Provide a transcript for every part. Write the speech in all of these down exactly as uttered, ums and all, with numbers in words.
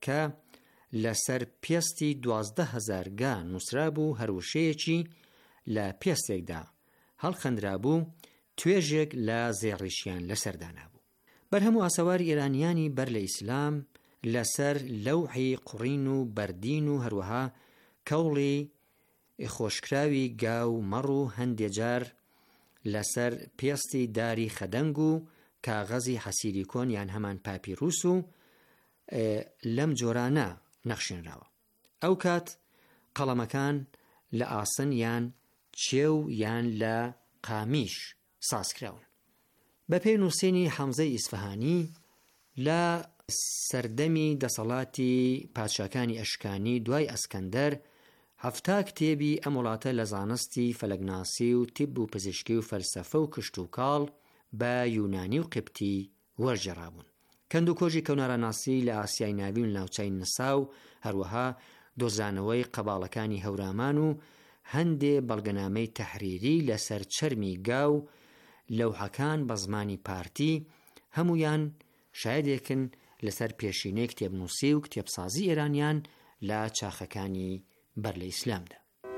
کە لەسەر پێستی دوازدە هەزار گا نووسرا بوو، هەروشەیەکی لە پێستێکدا هەڵخەندرا بوو، توێژێک لە زێڕیشیان لەسەردانا بوو. بەرهەموو ئاسەواری ئێرانیانی بەر لە ئیسلام لەسەر لەوحی قوڕین و بەردین و هەروەها کەوڵی خۆشکراوی گا و مەڕ و هەندێک جار لەسەر پێستی داری خەدەنگ و کاغەزی حەسیری کۆن یان هەمان پاپیروس و لەم جۆرانە نەخشێنراوە. ئەو کات قەڵەمەکان لە ئاسن یان چێو یان لە قامیش سازکراون. بە پێی نووسینی حەمزەی ئیسفەهانی لە سەردەمی دەسەڵاتی پادشاکانی ئەشکانی دوای ئەسکەندەر هەفتا کتێبی ئەم وڵاتە لە زانستی فەلەکناسی و تیب و پزیشکی و فەلسەفە و کشت و کاڵ بە یونانی و قبتی وەرجێڕابوون. کەند و کۆژی کەونارەناسی لە ئاسیای ناوی و ناوچەی نسا و هەروەها دۆزانەوەی قەباڵەکانی هەورامان و هەندێ بەڵگەنامەی تەحریری لەسەر چەرمی گا و لەوحەکان بە زمانی پارتی هەمویان شایەدێکن لەسەر پێشینەی کتێبنووسی و کتێبسازی ئێرانیان لە چاخەکانی بەر لە ئیسلامدا.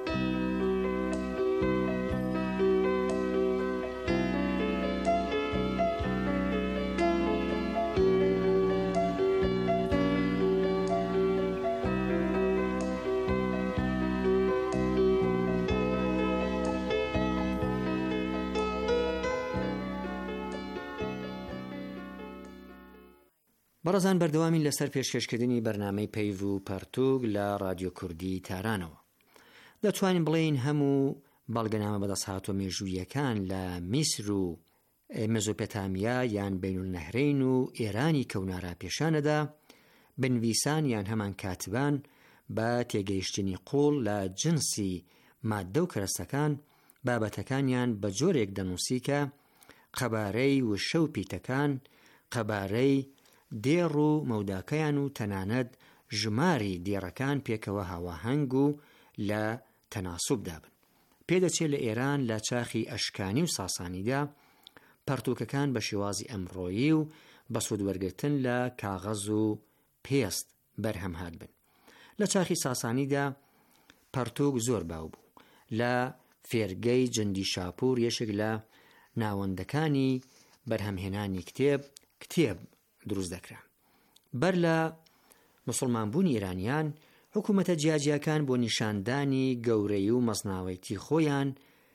بەڕێزان، بەردەوامین لەسەر پێشکەشکردنی بەرنامەی پەیڤ و پەرتووگ لە رادیۆ کوردی تارانەوە. دەتوانین بڵێین هەموو بەڵگەنامە بەدەستهاتوە مێژوویەکان لە میسر و مێزۆپۆتامیا یان بینولنەهرین و ئێرانی کەونارا پێشانەدا بنویسان یان هەمان کاتبان بە تێگەیشتنی قوڵ لە جنسی مادە و کەرەستەکان بابەتەکانیان بە جۆرێک دەنووسی کە قەبارەی وشە و پیتەکان، قەبارەی دێڕ و مەوداکەیان و تەنانەت ژماری دێڕەکان پێکەوە هاواهەنگ و لە تەناسوبدا بن. پێدەچێت لە ئێران لە چاخی ئەشکانی و ساسانیدا پەرتووکەکان بە شێوازی ئەمڕۆیی و بە سوودوەرگرتن لە کاغەز و پێست بەرهەم هات بن. لە چاخی ساسانیدا پەرتووک زۆر باو بوو. لە فێرگەی جندی شاپور یەشێک لە ناوەندەکانی بەرهەمهێنانی کتێب کتێب دروست دەکرا. بەر لە مسلمانبوونی ئێرانیان حکوومەتە جیاجیەکان بۆ نیشاندانی گەورەی و مەزناوەیتی خۆیان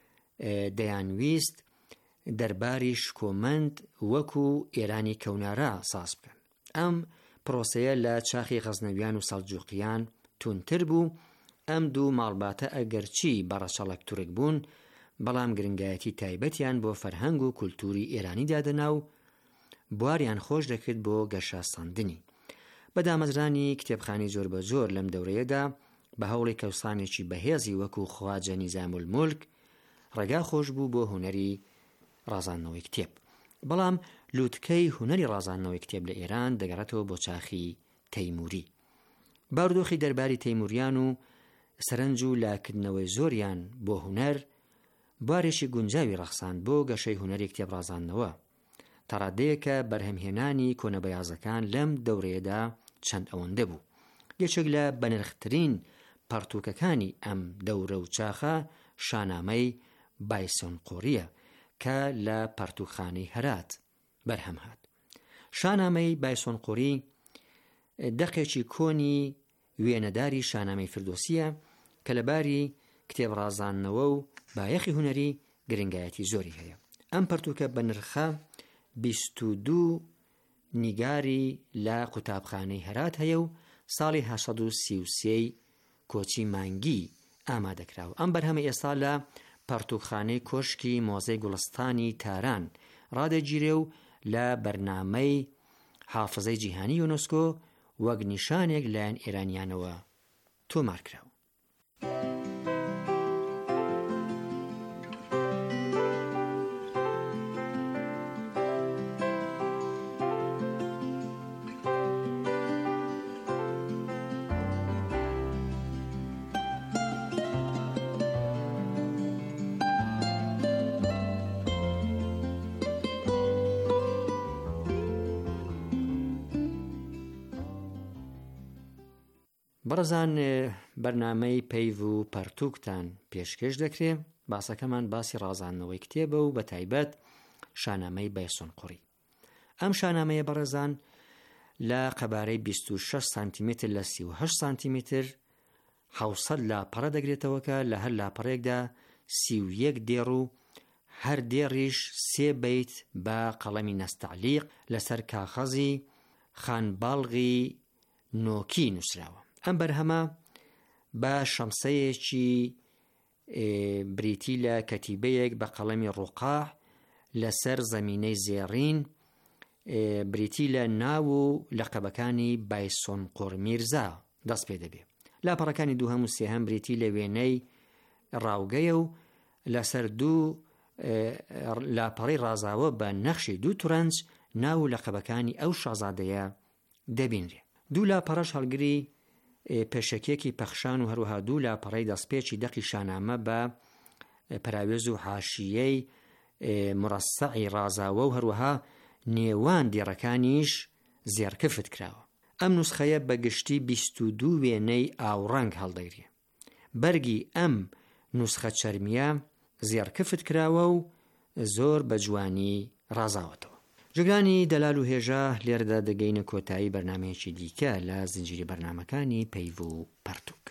دەیانویست دەرباری شکۆمەند وەکو ئێرانی کەونارا ساز بکەن. ئەم پرۆسەیە لە چاخی غەزنەویان و سەڵجوقیان تونتر بوو. ئەم دوو ماڵباتە ئەگەرچی بەڕەچەڵک تورک بوون، بەڵام گرنگایەتی تایبەتیان بۆ فەرهەنگ و کولتوری ئێرانی دادەنا و بواریان خۆش دەکرد بۆ گەشاساندنی. بە دامەزرانی کتێبخانی جۆر بە جۆر لەم دەورەیەدا بە هەوڵی کەوسانێکی بەهێزی وەکو خواجە نیزام المولک ڕێگا خۆش بوو بۆ هونەری ڕازاندنەوەی کتێب. بەڵام لووتکەی هونەری ڕازاندنەوەی کتێب لە ئێران دەگەڕێتەوە بۆ چاخی تەیموری. بارودۆخی دەرباری تەیموریان و سەرنج و لاکردنەوەی زۆریان بۆ هونەر بارێکی گونجاوی ڕەخساند بۆ گەشەی هونەری کتێب ڕازاندنەوە، تا ڕادەیەکە بەرهەمهێنانی کۆنەبەیازەکان لەم دەورەیەدا چەند ئەوەندە بوو. یەکێک لە بەنرخترین پەرتووکەکانی ئەم دەورە و چاخە شانامەی بایسۆنقۆریە کە لە پەرتووخانەی هەرات بەرهەم هات. شانامەی بایسۆنقۆری دەقێکی کۆنی وێنەداری شانامەی فردۆسیە کە لەباری کتێب ڕازاندنەوە و بایەخی هونەری گرنگایەتی زۆری هەیە. ئەم پەرتووکە بە نرخە بیست و دوو نیگاری لە قوتابخانەی هەرات هەیە و ساڵی هەشت سەد و سی و سێ کۆچی مانگی ئامادەکراوە. ئەم بەرهەمە ئێستا لە پەرتووخانەی کۆشکی مۆزەی گوڵستانی تاران ڕادەگیرێ و لە بەرنامەی حافزەی جیهانی یونسکۆ وەک نیشانێک لایەن ئێرانیانەوە تۆمار کراوە. بەڕێزان بەرنامەی پەیڤ و پەرتووکتان پێشکەش دەکرێت. باسەکەمان باسی ڕازاندنەوەی کتێبە و بە تایبەت شانامەی بایسۆنقوڕی. ئەم شانامەیە بەڕێزان لە قەبارەی بیست و شەش سانتیمتر لە سی و هەشت سانتیمتر حوسەد لاپەڕە دەگرێتەوەکە لە هەر لاپەڕێکدا سی و یەک دێڕ و هەر دێڕیش سێ بەیت بە قەڵەمی نەستەعلیق لەسەر کاغەزی خانباڵغی نۆکی نووسراوە. ئەم بەرهەمە بە شەمسەیەکی بریتی لە کەتیبەیەک بە قەڵەمی ڕووقاح لەسەر زەمینەی زێڕین بریتی لە ناو و لەقەبەکانی بایسۆنقوڕ میرزا دەست پێ دەبێت. لاپەڕەکانی دووهەم و سێهەم بریتی لە وێنەی ڕاوگەیە و لەسەر دوو لاپەڕی ڕازاوە بە نەخشی دوو تورەنج ناو و لەقەبەکانی ئەو شازادەیە دەبینرێ. دوو لاپەڕەش هەڵگری پێشەکێکی پەخشان و هەروەها دوو لاپەڕەی دەستپێکی دەقی شانامە بە پراوێز و حاشیەی مڕەسەعی ڕازاوە و هەروەها نێوان دیڕەکانیش زێڕکفت کراوە. ئەم نوسخەیە بە گشتی بیست و دوو وێنەی ئاوڕەنگ هەڵدەگرێ. بەرگی ئەم نوسخە چەرمیە زێڕکفت کراوە و زۆر بە جوانی ڕازاوەتەوە. جگرانی دەلال و هێژە لێرەدا دەگەینە کۆتایی بەرنامەیەکی دیکە لە زنجیری بەرنامەکانی پەیڤ و پەرتووک.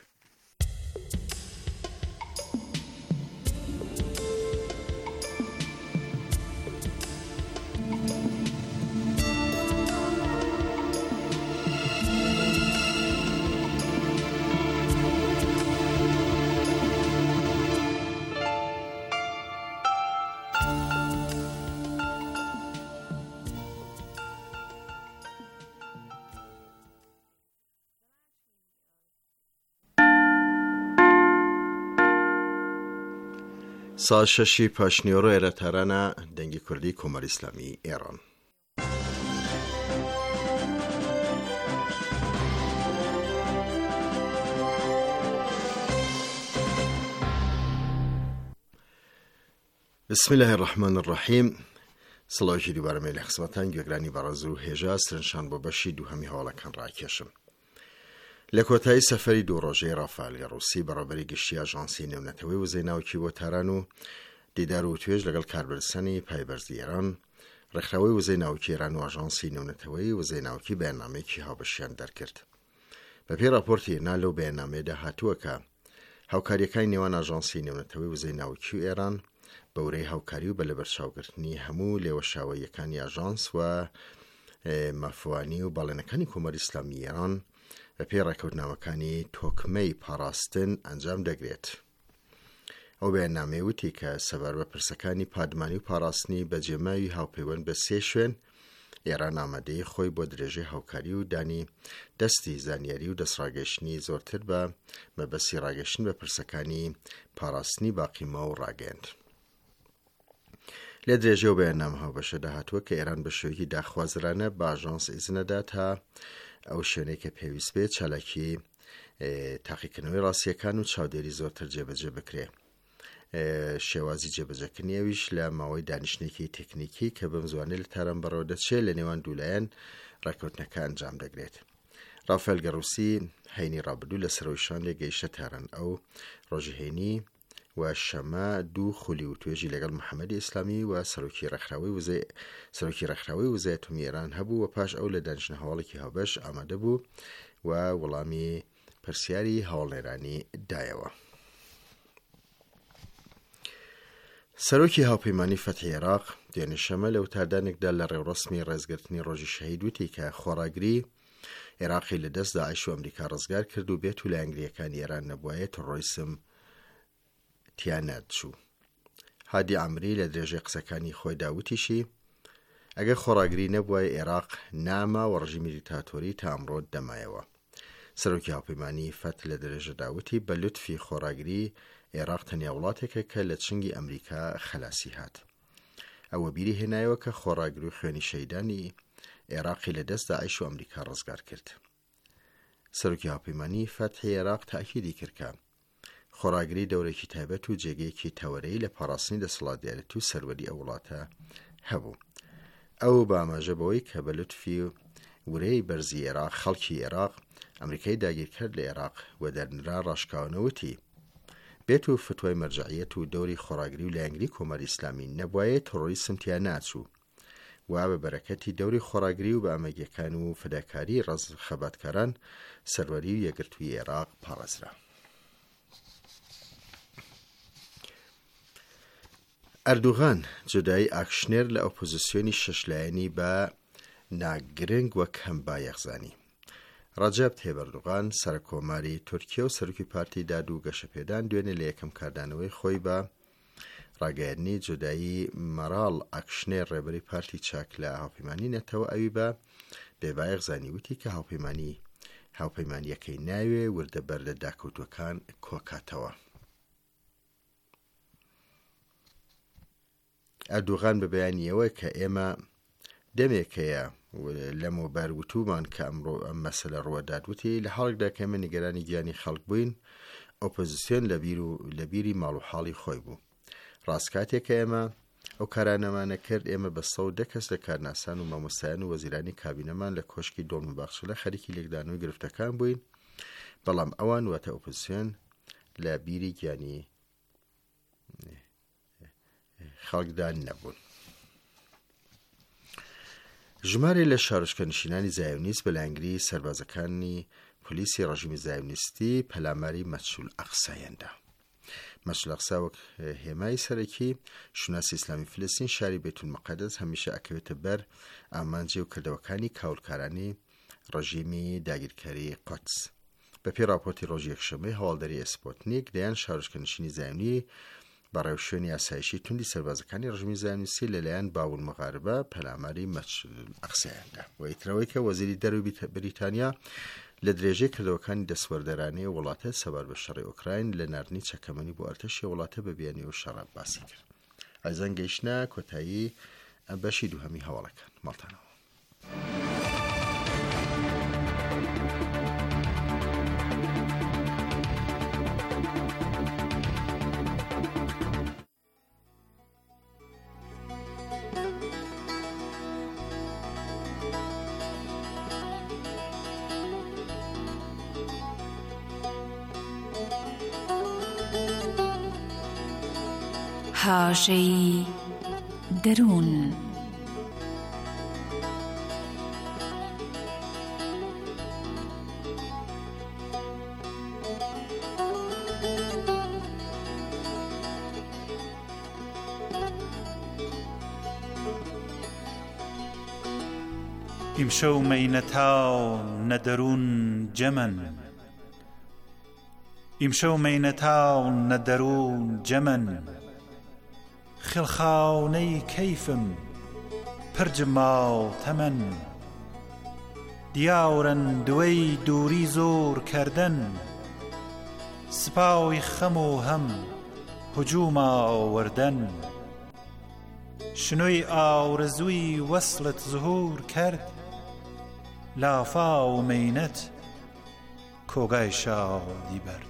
سال شەشی پاشنیۆڕۆ ئێرەتارانە دەنگی کوردی کۆمەڵی ئیسلامی ئێران. بسم الله الرحمن الرحیم. سڵاوێکی دووبارەمەی لە خزمەتان گوێگرانی بەڕێز و هێژە سرنجشان بۆ بەشی دووهەمی هەواڵەکان ڕاکێشم. لە کۆتایی سەفەری دوو ڕۆژەی ڕافال گەڕوسی بەڕێوەبەری گشتی ئاژانسی نێونەتەوەی وزەی ناوکی بۆ تاران و دیدار و توێژ لەگەڵ کاربەرسانی پایبەرزی ئێران، ڕێکخراوەی وزەی ناوکی ئێران و ئاژانسی نێونەتەوەی وزەی ناوکی بەیاننامەیەکی هاوبەشیان دەرکرد. بەپێی راپۆرتی هێنا لەو بەیاننامەیەدا هاتووە کە هاوکاریەکانی نێوان ئاژانسی نێونەتەوەی وزەی ناوکی و ئێران بەورەی هاوکاری و بە لەبەرچاوگرتنی هەموو لێوەشاوەیەکانی ئاژانس و مافوانی و باڵێنەکانی کۆمەڵی ئیسلامی ئێران بەپێی ڕێکەوتنامەکانی تۆکمەی پاراستن ئەنجام دەگرێت. ئەو بەیاننامەی وتی کە سەبار بە پرسەکانی پادمانی و پاراستنی بەجێماوی هاوپەیوەند بە سێ شوێن، ئێران ئامادەی خۆی بۆ درێژەی هاوکاری و دانی دەستی زانیاری و دەستڕاگەشتنی زۆرتر بە مەبەستی ڕاگەشتن بە پرسەکانی پاراستنی باقیمە و ڕاگەیاند. لە درێژەی و بەیاننامە هاوبەشەدا هاتووە کە ئێران بە شێوەیەکی داخوازرانە بە ئاژانس ئیزنەدا تا ئەو شوێنەی کە پێویست بێت چالاکی تاقیکردنەوەی ڕاستیەکان و چاودێری زۆرتر جێبەجێ بکرێ. شێوازی جێبەجێکردنی ئەویش لە ماوەی دانیشتێکی تەکنیکی کە بەم زوانەی لە تاران بەڕەوە دەچێت لە نێوان دوولایەن ڕێکەوتنەکە ئەنجام دەگرێت. ڕافێل گەڕوسی هەینی ڕابردوو لە سەرۆیشان لێ گەیشتە تاران. ئەو ڕۆژی هەینی و شەمە دوو خولی و توێژی لەگەڵ محەممەدی ئیسلامی و سەرۆکی ڕێکخراوەی وزەی سەرۆکی ڕێکخراوەی وزەی ئەتۆمی ئێران هەبوو و پاش ئەو لە دانیشتنە هەواڵێکی هاوبەش ئامادە بوو و وەڵامی پرسیاری هەواڵێرانی دایەوە. سەرۆکی هاوپەیمانی فەتحی عێراق دوێنێ شەمە لە وتاردانێکدا لە ڕێوڕەسمی ڕێزگرتنی ڕۆژی شەهید وتی کە خۆڕاگری عێراقی لە دەست داعش و ئەمریکا ڕزگار کرد و بێت و لە ئەنگلیەکانی ئێران نەبوایە تۆڕۆیسم تیانەت چوو. هادی عەمری لە درێژەی قسەکانی خۆی داوتیشی ئەگەر خۆڕاگری نەبووایە عێراق ناما و ڕژیمی دیکتاتۆری تا ئەمڕۆ دەمایەوە. سەرۆکی هاوپەیمانی فەت لە درێژە داوتی بە لوتفی خۆڕاگری عێراق تەنیا وڵاتێکە کە لە چنگی ئەمریکا خەلاسی هات. ئەوە بیری هێنایەوە کە خۆڕاگری و خوێنی شەیدانی عێراقی لە دەست داعش و ئەمریکا ڕزگار کرد. سەرۆکی هاوپەیمانی فەتحی عێراق تاکیدی کرد کە خۆڕاگری دەورێکی تایبەت و جێگەیەکی تەوەرەی لە پاراستنی دەسەڵاتدارێتی و سەروەری ئەو وڵاتە هەبوو. ئەو بە ئاماژە بەوەی کە بە لوتفی ورەی بەرزی عێراق خەڵکی عێراق ئەمریکای داگیرکرد لە عێراق و دەرنرا ڕاشکاونەوتی بێت و فتوای مەرجعیەت و دەوری خۆراگری و لایەنگری کۆمەری ئیسلامی نەبوایە تۆڕۆریسم تیا ناچوو و بە بەرەکەتی دەوری خۆراگری و بە ئامەگیەکان و فداکاری ڕەز خەباتکاران سەروەری و یەکگرتووی عێراق پاڕێزرا. ئەردوغان جودایی ئاکشنێر لە ئۆپۆزیسیۆنی شەشلایەنی بە ناگرنگ وەک هەمبا یەخزانی. ڕەجەب تەیب ئەردوغان سەرکۆماری تورکیا و سەرۆکی پارتی داد و گەشەپێدان دوێنێ لە یەکەم کاردانەوەی خۆی بە ڕاگەیاندنی جودایی مەراڵ ئاکشنێر ڕێبەری پارتی چاک لە هاوپەیمانی نەتەوە ئەوی بە بێبا یەخزانی وتی کە هاوپەیمانی هاوپەیمانیەکەی ناوێ وردە بەر لە داکەوتوەکان کۆکاتەوە. ئەردوغان بە بەیانیەوە کە ئێمە دەمێکەیە لەمەوبەر وتومان کە ئەمڕۆ ئەم مەسەلە ڕوەدادوتی لە حاڵێکدا کە ئێمە نیگەرانی گیانی خەڵک بووین ئۆپۆزیسیۆن لە بیری ماڵ و حاڵی خۆی بوو. ڕاستکاتێکە ئێمە ئەو کارانەمانە کرد ئێمە بە سەد دە کەس لە کارناسان و مامۆستایان و وەزیرانی کابینەمان لە کۆشکی دۆڵم باخچلە خەریکی لێکدانەوەی گرفتەکان بووین، بەڵام ئەوان واتە ئۆپۆزیسیۆن لە بیری گیانی خەڵکدان نەبوون. ژمارە لە شارۆچکەنشینانی زایۆنیست بە لایەنگری سەربازەکانی پۆلیسی ڕەژیمی زایۆنیستی پەلاماری مەچول ئەقسایەندا. مەچول ئەقسا وەک هێمای سەرەکی شوناسی ئیسلامی فلستین شاری بەیتولمەقەدس هەمیشە ئەکەوێتە بەر ئامانجی و کردەوەکانی کاولکارانی ڕەژیمی داگیرکاری قودس. بەپێی راپۆرتی ڕۆژی یەکشەمەی هەواڵدەری ئەسپۆتنیک دەیان شارۆچکەنشینی زایۆنی بەڕێوشێنی ئاسایشی توندی سەربازەکانی ڕژیمی زایۆنیستی لەلایەن باون مەغاربە پەلاماری مەچول ئەقسایەندا. و ئیترەوەی کە وەزیری دەروی بریتانیا لە درێژەی کردەوەکانی دەسوەردەرانەی وڵاتە سەبار بە شەڕی ئۆکراین لە ناردنی چەکەمەنی بۆ ئەرتەشی وڵاتە بە بیانی و شەڕ باسی کرد. ئایزان گەیشتە کۆتایی بەشی دووهەمی هەواڵەکان ماڵتانەوە. هاشەی دەروون. ئیمشەو مەینەتاو نەدەروون جەمەن ئیمشەو مەینەتاو نەدەروون جەمەن خڵخاونەی کەیفم پرج ماو تەمەن دیاورن دوێی دووری زۆر کردن سپاوی خەم و هەم هجووما وردن شنووی ئاورزووی وەسڵت زهور کرد لافا و مەینەت کۆگای شادی برد.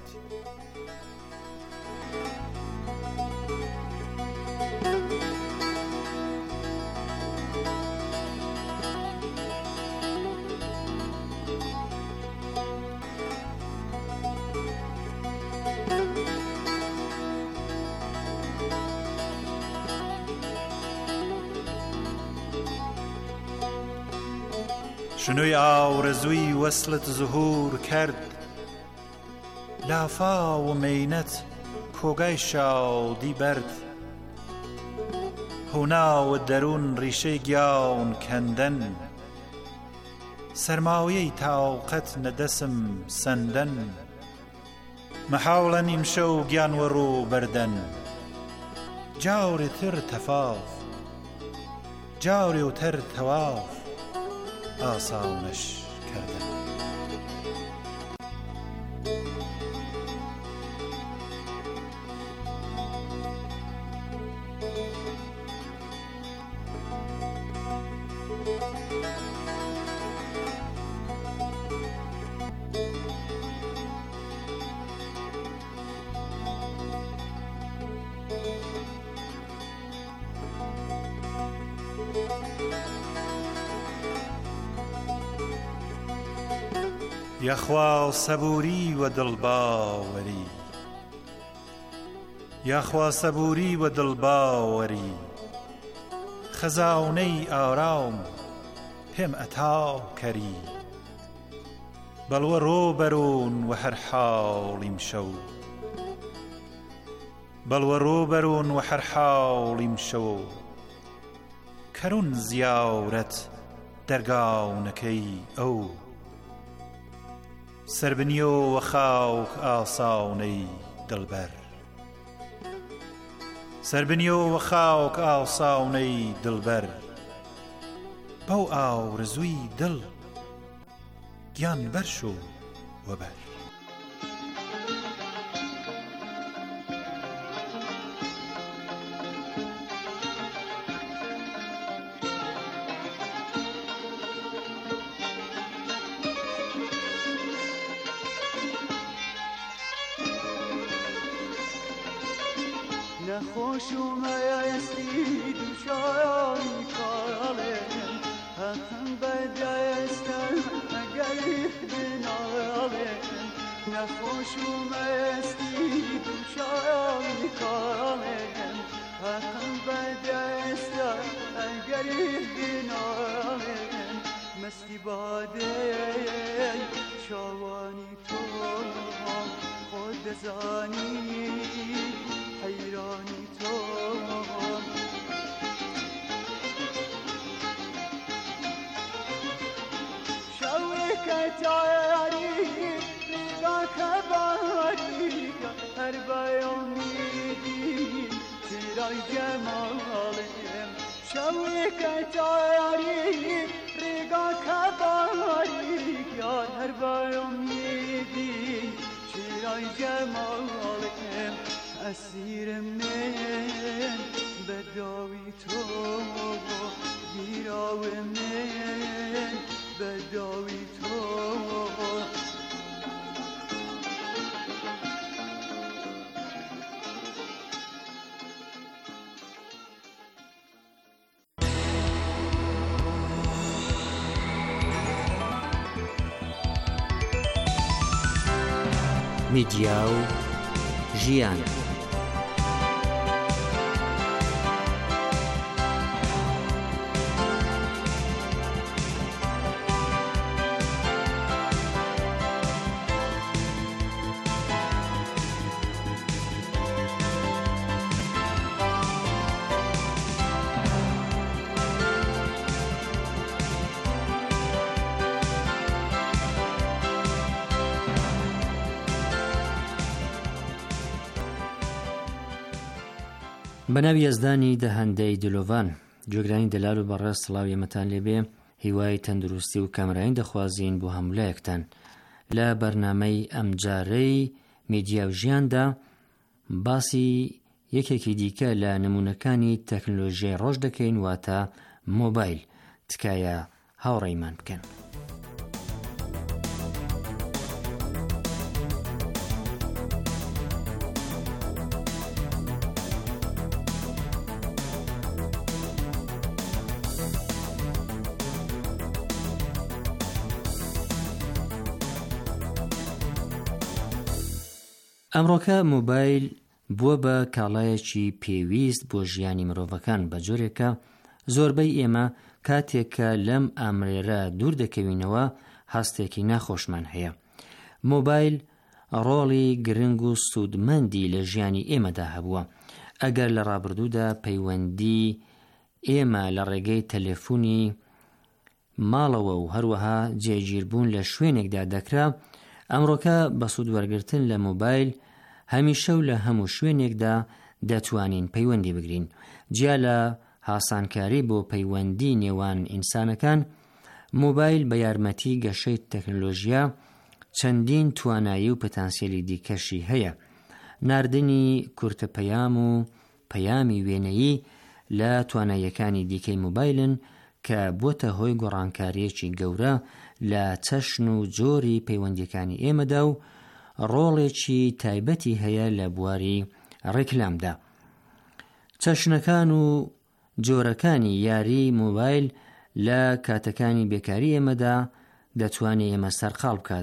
شنووی ئاورزووی وەسڵت زهور کرد لافا و مەینەت کۆگای شادی برد. هونا و دەروون ڕیشەی گیاون کەندەن سەرماوەیەی تاوقەت نەدەسم سەندەن مەحاوڵە نیمشەو گیان وەڕوو بەردەن جاوری تر تەفاف جاوری و تر تەواف ئاساونەش کردن. یخوا صبوری و دڵباوەری یاخوا سەبووری و دڵباوەری خەزاونەی ئارام پێم ئەتا کەری بەڵوە ڕۆبەرۆن و هەر حاڵیم شەو بەڵوە ڕۆبەرۆن و هەر حاڵیم شەو کەرون زیاورەت دەرگاونەکەی ئەو سەربنیۆ و خاوک ئاساونەی دڵبەر سەربنیۆ و خاوک ئاساونەی دڵبەر بەو ئاورزووی دڵ گیان بەرشۆ وەبەر نخوشم ایستی دوشایی کارالم هم بدستم اگری بنالم نخوشم ایستی دوشایی کارالم هم بدستم اگری بنالم مستی باده شوانی تو خود زانی حیرانی تو شوی کتاری لیلا کباری هر بیامیدی تیرای جمالیم شوی کتاری لیلا کباری هر بیامیدی تیرای جمالیم اسیر من بداوی تو گیراو من بداوی تو میدیا و ژیان بەناوی یەزدانی دەهەندەی دلۆڤان جۆگرانی دەلال و بەڕێز سڵاو ئێمەتان لێبێ هیوای تەندروستی و کامرانی دەخوازین بۆ هەمولایەکتان لە بەرنامەی ئەمجارەی میدیا و ژیاندا باسی یەکێکی دیکە لە نمونەکانی تەکنۆلۆژیای ڕۆژ دەکەین واتە مۆبایل تکایە هاوڕێیمان بکەن. ئەمڕۆکە مۆبایل بووە بە کاڵایەکی پێویست بۆ ژیانی مرۆڤەکان بە جۆرێکە زۆربەی ئێمە کاتێککە لەم ئامرێرە دوور دەکەوینەوە هەستێکی ناخۆشمان هەیە. مۆبایل ڕۆڵی گرنگ و سوودمەندی لە ژیانی ئێمەدا هەبووە. ئەگەر لە ڕابردوودا پەیوەندی ئێمە لە ڕێگەی تەلێفۆنی ماڵەوە و هەروەها جێگیربوون لە شوێنێکدا دەکرا، ئەمڕۆکە بە سوودوەرگرتن لە مۆبایل هەمیشە و لە هەموو شوێنێکدا دەتوانین پەیوەندی بگرین. جیا لە هاسانکاری بۆ پەیوەندی نێوان ئینسانەکان، مۆبایل بە یارمەتی گەشەی تەکنۆلۆژیا چەندین توانایی و پتانسیێلی دیکەشی هەیە. ناردنی کورتە پەیام و پەیامی وێنەیی لە تواناییەکانی دیکەی مۆبایلن کە بۆتە هۆی گۆڕانکاریەکی گەورە لە چەشن و جۆری پەیوەندیەکانی ئێمەدا و ڕۆڵێکی تایبەتی هەیە لە بواری ڕێکلامدا. چەشنەکان و جۆرەکانی یاری مۆبایل لە کاتەکانی بێکاری ئێمەدا دەتوانێت ئێمە سەرقاڵ بکات.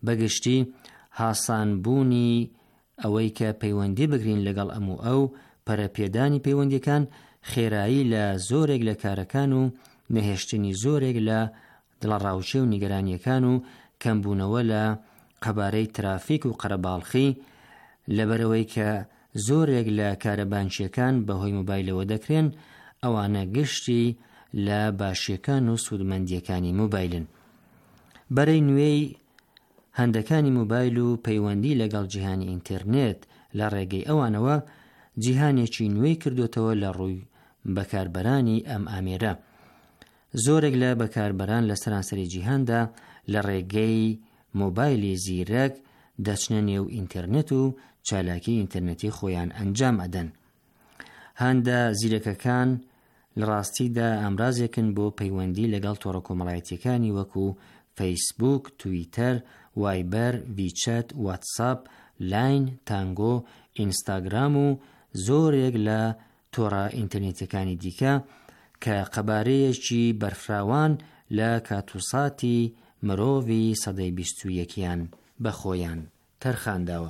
بەگشتی هاسانبوونی ئەوەی کە پەیوەندی بگرین لەگەڵ ئەموو ئەو پەرەپێدانی پەیوەندیەکان خێرایی لە زۆرێک لە کارەکان و نەهێشتنی زۆرێک لە دڵەڕاوچێ و نیگەرانیەکان و کەمبوونەوە لە قەبارەی ترافیک و قەرەباڵخی لەبەرەوەی کە زۆرێک لە کارە بانکیەکان بەهۆی موبایلەوە دەکرێن، ئەوانە گشتی لە باشیەکان و سوودمەندیەکانی موبایلن. بەرەی نوێی هەندەکانی موبایل و پەیوەندی لەگەڵ جیهانی ئینتەرنێت لە ڕێگەی ئەوانەوە جیهانێکی نوێی کردوتەوە لە ڕووی بەکاربەرانی ئەم ئامێرە. زۆرێک لە بەکاربەران لە سەرانسەری جیهاندا لە ڕێگەی موبایلی زیرەک دەچنە نێو ئینتەرنێت و چالاکی ئینتەرنێتی خۆیان ئەنجام ئەدەن. هەندە زیرەکەکان لە ڕاستیدا ئامرازێکن بۆ پەیوەندی لەگەڵ تۆڕە کۆمەڵایەتیەکانی وەکو فەیسبوک، تویتەر، وایبەر، ڤیچەت، واتساپ، لاین، تانگۆ، ئینستاگرام و زۆرێک لە تۆڕە ئینتەرنێتیەکانی دیکە کە قەبارەیەکی بەرفراوان لە کاتوساتی مرۆڤی سەدەی بیست و یەکیان بەخۆیان تەرخانداوە.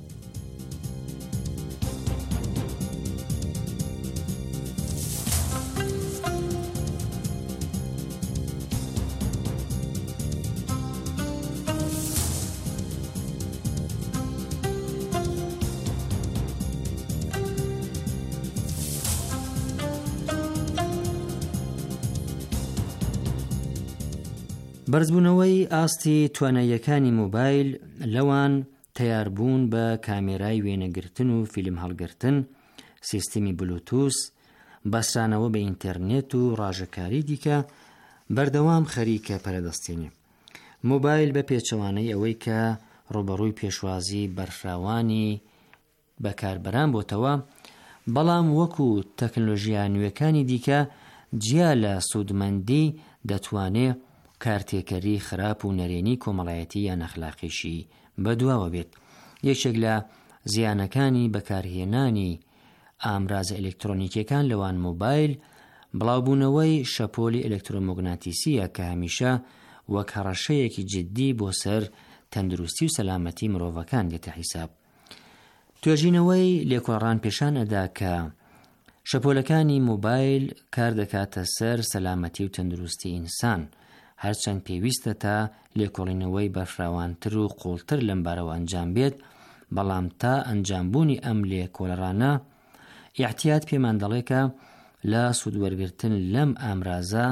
بەرزبوونەوەی ئاستی تواناییەکانی موبایل لەوان تیاربوون بە کامێرای وێنەگرتن و فیلم هەڵگرتن، سیستمی بلوتوس، بەسرانەوە بە ئینتەرنێت و ڕاژەکاری دیکە بەردەوام خەریکە پەرەدەستێنێ. موبایل بە پێچەوانەی ئەوەی کە ڕوبەڕووی پێشوازی بەرفراوانی بەکاربەران بۆتەوە، بەڵام وەکو تەکنۆلۆژیا نوێەکانی دیکە جیا لە سوودمەندی دەتوانێت کارتێکەری خراپ و نەرێنی کۆمەڵایەتی یان ئەخلاقیشی بەدواوە بێت. یەکێک لە زیانەکانی بەکارهێنانی ئامراز ئەلکترۆنیکیەکان لەوان موبایل بڵاوبوونەوەی شەپۆلی ئەلکترۆمۆگناتیسیە کە هەمیشە وەک هەڕەشەیەکی جددی بۆ سەر تەندروستی و سەلامەتی مرۆڤەکان دێتە حیساب. توێژینەوەی لێکۆڕان پیشان ئەدا کە شەپۆلەکانی موبایل کار دەکاتە سەر سەلامەتی و تەندروستی ئینسان، هەرچەند پێویستە تا لێکۆڵینەوەی بەرفراوانتر و قوڵتر لەم بارەوە ئەنجام بێت، بەڵام تا ئەنجامبوونی ئەم لێکۆڵەرانە ئیحتیات پێمان دەڵێکە لە سوودوەرگرتن لەم ئامرازە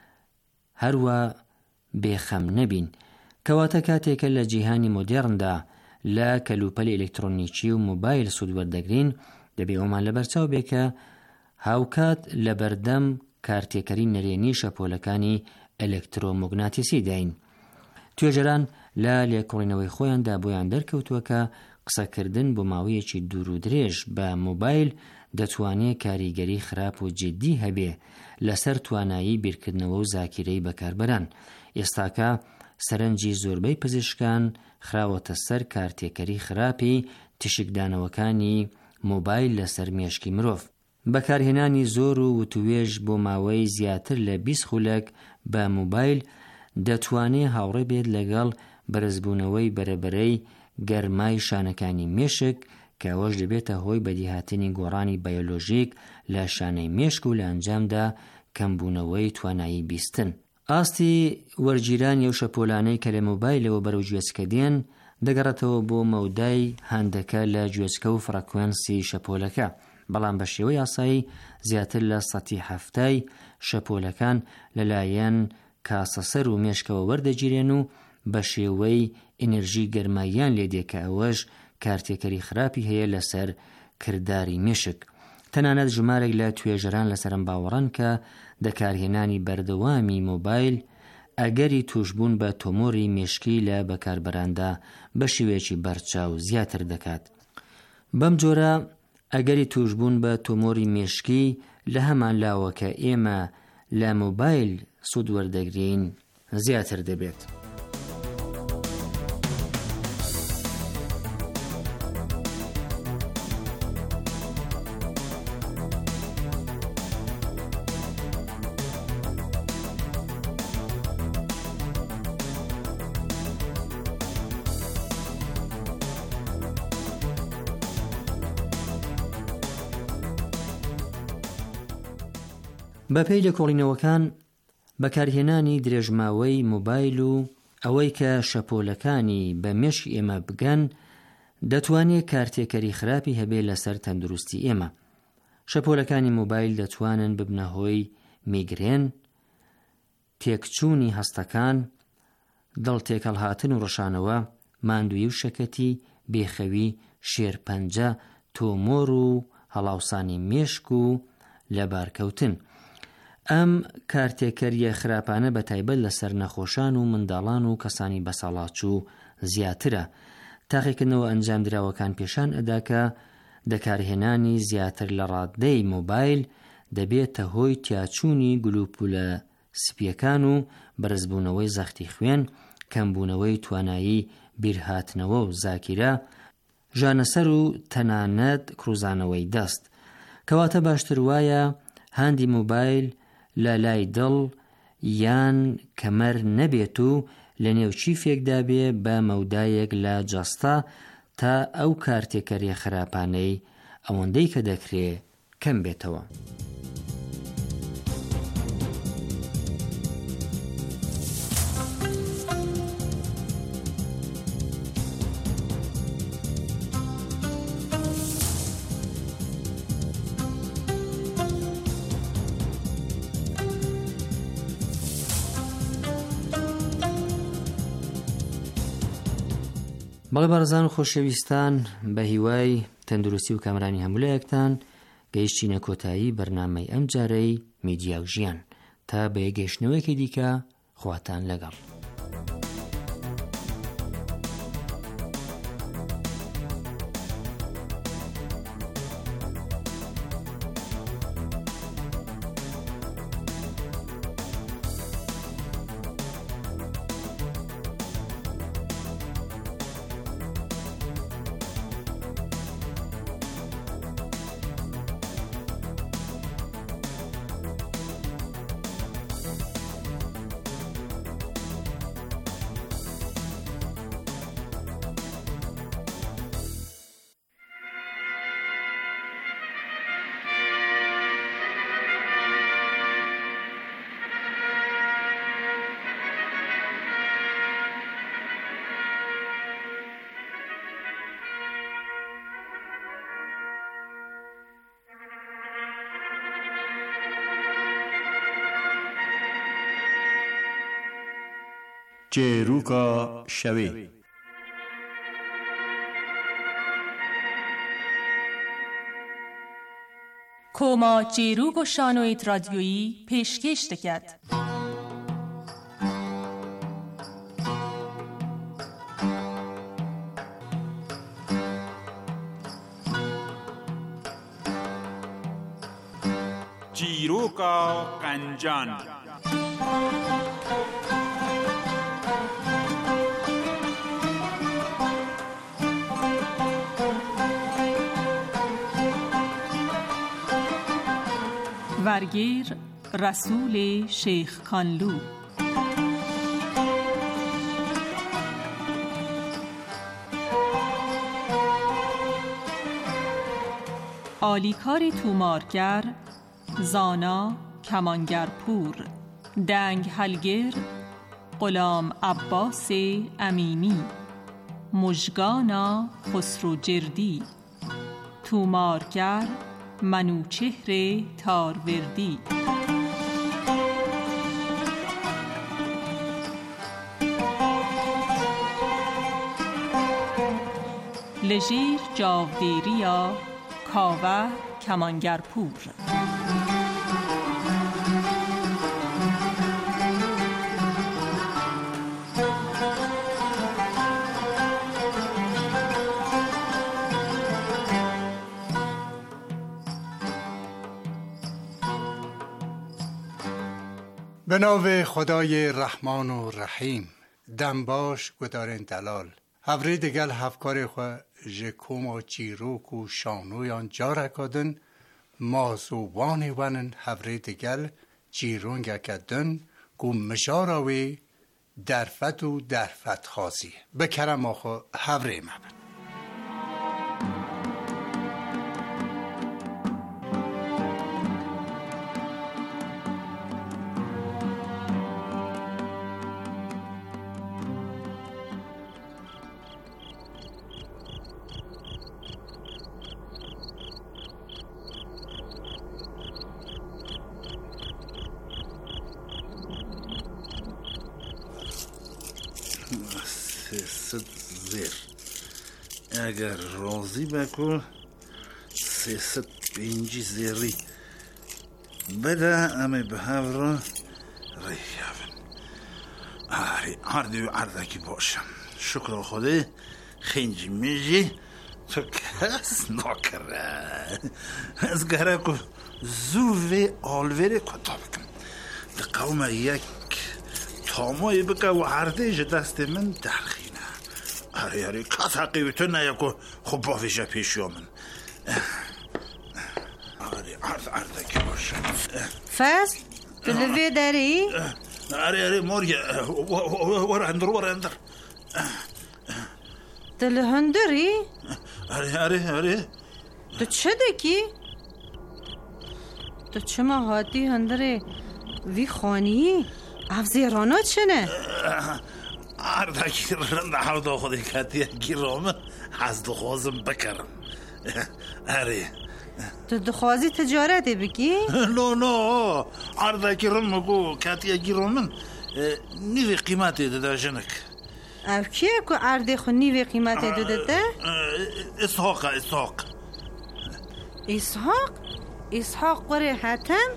هەروە بێخەم نەبین، کەواتە کاتێکە لە جیهانی مۆدێرندا لە کەلوپەلی ئەلکترۆنیکی و موبایل سوودوەردەگرین، دەبێ ئەومان لەبەرچاو بێ کە هاوکات لە بەردەم کارتێکەری نەرێنی شەپۆلەکانی ئەلکترۆمۆگناتیسی داین. توێژەران لە لێکۆڵینەوەی خۆیاندا بۆیان دەرکەوتووە کە قسەکردن بۆ ماوەیەکی دوور و درێژ بە موبایل دەتوانێت کاریگەری خراپ و جددی هەبێ لەسەر توانایی بیرکردنەوە و زاکیرەی بەکاربەران. ئێستاکە سەرنجی زۆربەی پزیشکان خراوەتە سەر کارتێکەری خراپی تشکدانەوەکانی موبایل لەسەر مێشکی مرۆڤ. بەکارهێنانی زۆر و وتوێژ بۆ ماوەی زیاتر لە بیست خولەک بە موبایل دەتوانێت هاوڕێ بێت لەگەڵ بەرزبوونەوەی بەرەبەرەی گەرمای شانەکانی مێشک کە ئەوەش دەبێتە هۆی بەدیهاتنی گۆڕانی بایۆلۆژیک لە شانەی مێشک و لە ئەنجامدا کەمبوونەوەی توانایی بیستن. ئاستی وەرگیرانی ئەو شەپۆلانەی کە لە موبایلەوە بەرەو گوێچکە دێن دەگەڕێتەوە بۆ مەودای هەندەکە لە گوێچکە و فڕەکوێنسی شەپۆلەکە، بەڵام بە شێوەی یاسایی زیاتر لە سەتی هەفتای شەپۆلەکان لەلایەن کاسەسەر و مێشکەوە وەردەگیرێن و بە شێوەی ئێنەرژی گەرماییان لێدێ کە ئەوەش کارتێکەری خراپی هەیە لەسەر کردداری مێشک. تەنانەت ژمارێک لە توێژەران لەسەرم باوەڕان کە دەکارهێنانی بەردەوامی موبایل ئەگەری توشبوون بە تۆمۆری مێشکی لە بەکاربەراندا بە شێوەیەکی بەرچاو زیاتر دەکات. بەم جۆرە ئەگەری توشبوون بە تۆمۆری مێشکی لە هەمان لاوە کە ئێمە لە موبایل سوود وەردەگرین زیاتر دەبێت. بەپێی لێکۆڵینەوەکان بەکارهێنانی درێژماوەی موبایل و ئەوەی کە شەپۆلەکانی بە مێشی ئێمە بگەن دەتوانێت کارتێکەری خراپی هەبێت لەسەر تەندروستی ئێمە. شەپۆلەکانی موبایل دەتوانن ببنە هۆی میگرێن، تێکچوونی هەستەکان، دڵ تێکەڵهاتن و ڕەشانەوە، ماندووی و شەکەتی، بێخەوی، شێرپەنجە، تۆمۆر و هەڵاوسانی مێشک و لەبارکەوتن. ئەم کارتێکەریە خراپانە بەتایبەت لەسەر نەخۆشان و منداڵان و کەسانی بەسەڵات و زیاترە. تاقیکردنەوە ئەنجام دراوەکان پێشان ئەدا کە دەکارهێنانی زیاتر لە ڕاددەی موبایل دەبێتە هۆی تیاچوونی گلوپولە سپیەکان و بەرزبوونەوەی زەختی خوێن، کەمبوونەوەی توانایی بیرهاتنەوە و زاکیرە، ژانەسەر و تەنانەت کروزانەوەی دەست. کەواتە باشتر وایە هاندی موبایل لە لای دڵ یان کەمەر نەبێت و لە نێو چیفێکدا بێ بە مەودایەک لە جەستا تا ئەو کارتێکەریە خراپانەی ئەوەندەی کە دەکرێ کەم بێتەوە. بەڵێ بەڕێزان و خۆشەویستان، بە هیوای تەندروستی و کامرانی هەمولایەکتان گەیشتینە کۆتایی بەرنامەی ئەم جارەی میدیا و ژیان. تا بە یەگەیشتنەوەیەکی دیکە خواتان لەگەڵ. چێروکە شەوێ. کۆما چێروک و شانۆیت رادیۆیی پێشکەش دەکات. چیرۆکە قەنجان. ورگیر رسول شیخ کانلو. آلیکار تومارگر، زانا کمانگرپور، دنگ هلگر غلام عباس امینی، مژگانا خسرو جردی، تومارگر منوچهر تاروردی. لژیر جاودیریا کاوه کمانگرپور. به نام خدای رحمان و رحیم. دنباش گدارن دلال هفره دگل هفکار خواه جکوم و چیروک و شانویان جا رکادن مازووان ونن هفره دگل چیرونگ اکدن گو مشاراوی درفت و درفت خازی بکرم آخو هفره مبن. سیصد زیر. اگر راضی بکن سیصد پینجی زیری بده امی به هفرا ریفن. آری عردی و عردکی باشم. شکر خدا خینجی میجی تو کس نکره. از گره که زوی آلوری کتا بکن ده قوم یک تامایی بکن و عردیش دست من درخینه. آری آری کس حقیبی تو نه یکو خوب بافیشه پیشو من. آری عرض عردکی باشم. فاز تلوی داری؟ آری آری موری ور اندر ور اندر دل هندری؟ آری آری آری تو چه دکی؟ تو چه ماهاتی هندره وی خانی؟ افزیرانا چنه؟ اردکی رند حوضا خودی کتی گیرامه از دخوازم بکرم. آری تو دخوازی تجارتی بکی؟ نو نو اردکی رند مگو کتی گیرامن نیوی قیمتی داده جنک. او کیه که ارده خو نیوی قیمتی داده؟ اسحاق اسحاق اسحاق؟ اسحاق قره حتم؟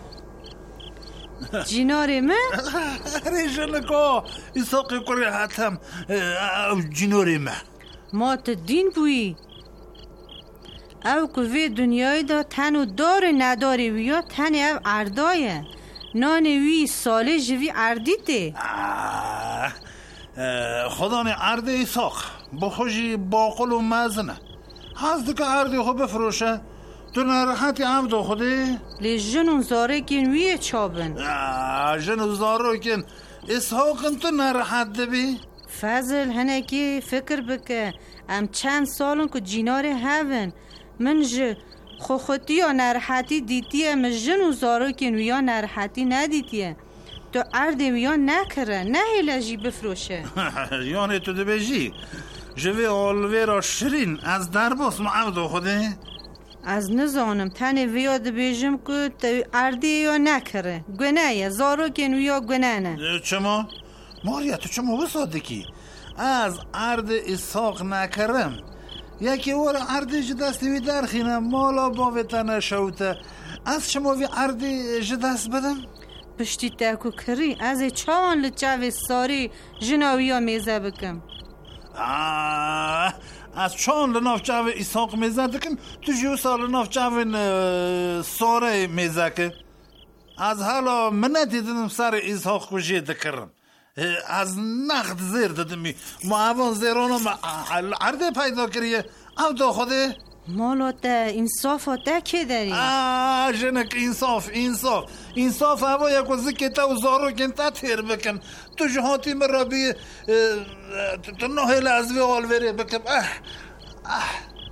جینار من؟ اره جنکا اسحاق قره حتم جینار من. ما تدین بویی او که وی دنیای دا تن و دار نداری ویا تن او اردایه نان وی ساله جوی اردیده. خدا نه ارده اسحاق بخوشی باقل و مزنه هست که ارده خو بفروشه تو نراحتی هم دو خودی؟ لی جن و زاره کن وی چابن جن و زاره کن اسحاق تو نراحت دبی؟ فضل هنه که فکر بکه ام چند سالن که جینار هون من جه خو خودی یا نراحتی دیتیه من جن و زاره کن ویا نراحتی ندیتیه تو ارده ویا نکره نه هیلجی بفروشه. یعنی تو دو بجی جوی آلوی را شرین از درباس معبد خوده؟ از نزانم تن ویا دو بیجم که تو ارده یا نکره گناه یا زارو کن ویا گناه نه. چما؟ ماریا تو چما بساده از ارده اسحاق نکرم یکی ور ارده جدستی وی درخینم مالا باوی تنه شوته از چما وی ارده جدست بدم؟ پشتی تاکو کری از چاوان لچاوی ساری جناویا میزه بکم. آه از چون لناف چاوی اسحاق میزه دکم تو جو سال لناف چاوی ساره میزه که از حالا من دیدم سر اسحاق کجی دکرم از نقد زیر دادمی معاون زیرانو عرده پیدا کریه او دا خوده مالا ده انصاف ده که داری؟ آه جنک انصاف انصاف انصاف هوا یکو زکتا و زارو کنتا تیر بکن تو جهاتی من را بی تو نوه لازوی آلوری بکن اه اه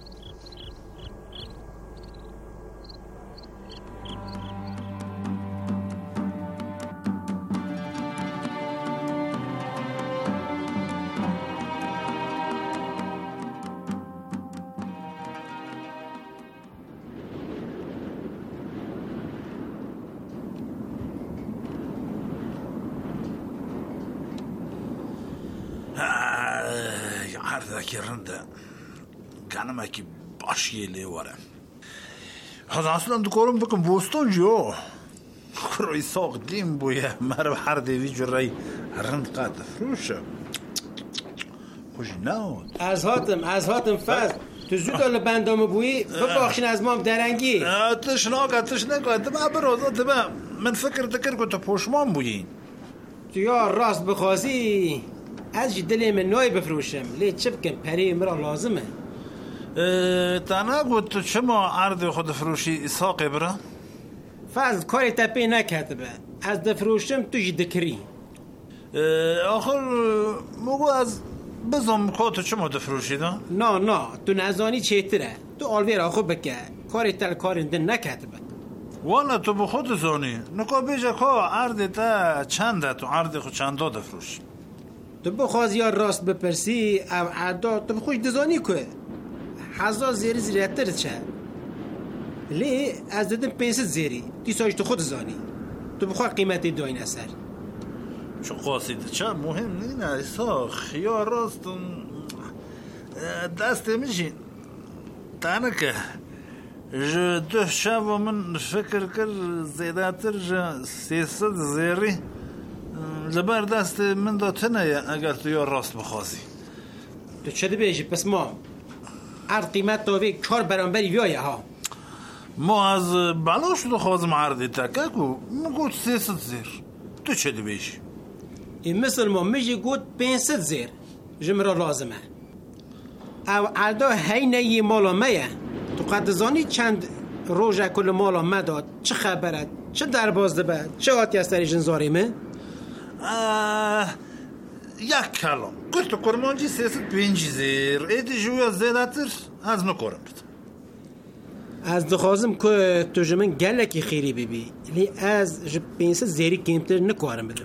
عردکی رنده کنم اکی باشیه لیواره از اصلا دکارم بکن بوستان جو کروی ساق دیم بویه مرو هر دیوی جرای رند قد فروشه خوش نود از هاتم از هاتم فز تو زود آل بندام بویی بباخشین از مام درنگی اتش ناک اتش نکو اتبا بروز اتبا من فکر دکر که تو پوشمان بویی تو یا راست بخوازی از جی دلی من نوی بفروشم لی چه بکن پری مرا لازمه. تنها گود تو چما عرض خود فروشی اسحاق برا؟ فضل کاری تپی نکرده به از دفروشم تو جی دکری آخر مگو از بزم که تو چما دفروشی دا؟ نه نه تو نزانی چیتره تو آلویر آخو بکه کاری تل کاری دن نکرده به والا تو بخود زانی نکا بیجا که عرض تا چنده تو عرض خود چنده دفروش تو بخواز یا راست بپرسی او عدا تو بخوش دزانی که هزار زیری زیرتر چه لی از دادم پینست زیری تی سایش تو خود زانی تو بخواه قیمتی داین اثر چو قاسیده چه مهم نینه ایسا خیار راست دست میشین تانکه ج دو شب من فکر کرد زیاده تر ج سیصد زیری لبر دست من داتنه اگر تو یا راست بخوازی تو چه بیشی پس ما هر قیمت تاوی کار برانبری بیایه ها ما از بلاش دو خوازم عرضی تکه کو مگود سیصد زیر تو چه بیشی این مثل ما میجی گود پینصد زیر جمرا لازمه او عرضا هی نیی مالا میه تو قد زانی چند روژه کل مالا مداد چه خبرد چه دربازده بعد چه آتی از تری جنزاریمه یک کلام گفت کرمانجی سیصد پینجی زیر ایدی جویا زیده تر از نکارم بید از دخوازم که تو جمن گلکی خیری ببی لی از جب پینصد زیری کمتر نکارم بدم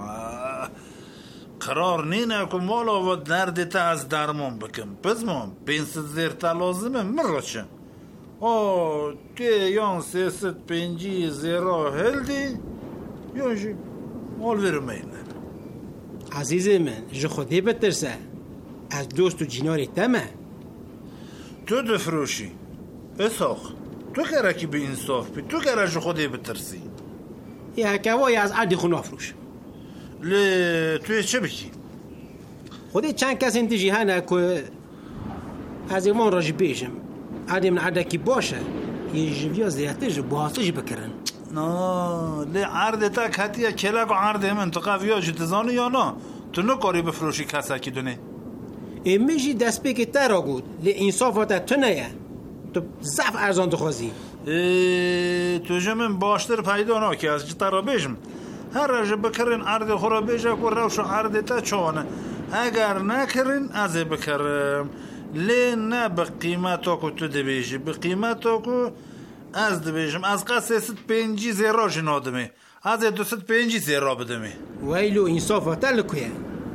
قرار نینه که مالا و درد تا از درمان بکم پس ما پینصد زیر تا لازمه من روچه آه تی یان سیصد پینجی زیرا هلدی یانجی مال ویرم اینه عزیز من جو خودی بترسه از دوست و جیناری تمه تو دفروشی اساق تو کرکی به انصاف بی تو کرا جو خودی بترسی یه هکوایی از عردی خون افروش لی توی چه بکی؟ خودی چند کس انتجی هنه که از ایمان راجی بیشم عردی من عردکی باشه یه جویا زیادتر جو بحاثش بکرن نه لی عرده تا کتیه کلک و عرده من تو قویا جتزانو یا نه تو نکاری بفروشی کسا کی دونه امیجی دست بکی تر آگود لی انصافات تو نیه تو زف ارزان تو خوازی تو جمن باشتر پیدا ناکی از جتا را بیشم هر رجا بکرین عرده خورا بیجا که روشو عرده تا چونه اگر نکرین از بکرم لی نه به قیمتا که تو دی بیشی به قیمتا که از دی بیشم از قصه ست پینجی زیرا جنادمه از دو ست پینجی زیرا بدمه ویلو انصافاتا لکویه